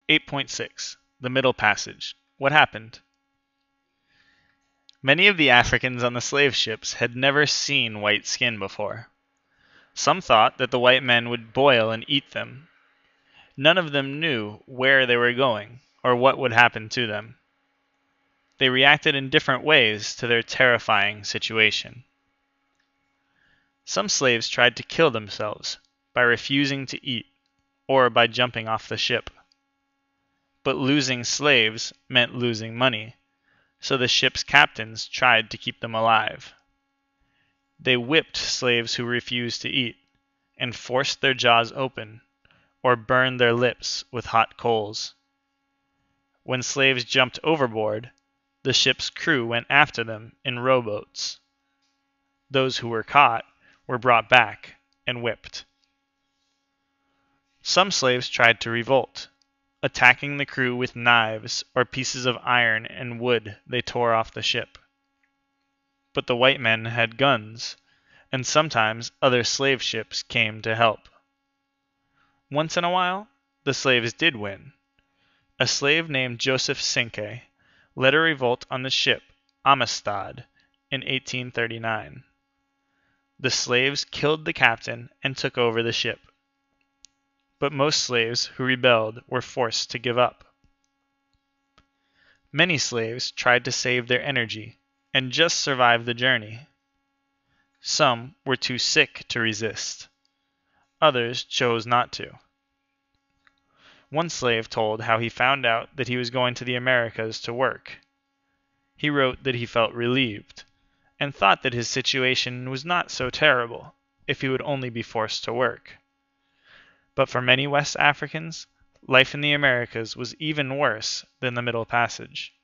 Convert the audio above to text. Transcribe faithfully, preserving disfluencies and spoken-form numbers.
eight point six. The Middle Passage. What happened? Many of the Africans on the slave ships had never seen white skin before. Some thought that the white men would boil and eat them. None of them knew where they were going or what would happen to them. They reacted in different ways to their terrifying situation. Some slaves tried to kill themselves by refusing to eat or by jumping off the ship. But losing slaves meant losing money, so the ship's captains tried to keep them alive. They whipped slaves who refused to eat and forced their jaws open or burned their lips with hot coals. When slaves jumped overboard, the ship's crew went after them in rowboats. Those who were caught were brought back and whipped. Some slaves tried to revolt, attacking the crew with knives or pieces of iron and wood they tore off the ship. But the white men had guns, and sometimes other slave ships came to help. Once in a while, the slaves did win. A slave named Joseph Cinque led a revolt on the ship Amistad in eighteen thirty-nine. The slaves killed the captain and took over the ship. But most slaves who rebelled were forced to give up. Many slaves tried to save their energy and just survive the journey. Some were too sick to resist. Others chose not to. One slave told how he found out that he was going to the Americas to work. He wrote that he felt relieved, and thought that his situation was not so terrible if he would only be forced to work. But for many West Africans, life in the Americas was even worse than the Middle Passage.